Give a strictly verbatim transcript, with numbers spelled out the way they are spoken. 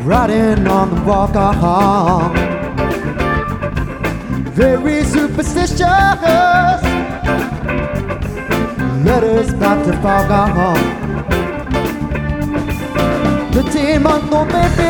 riding on the walk on. Very superstitious, letters about to fog on. The demon no baby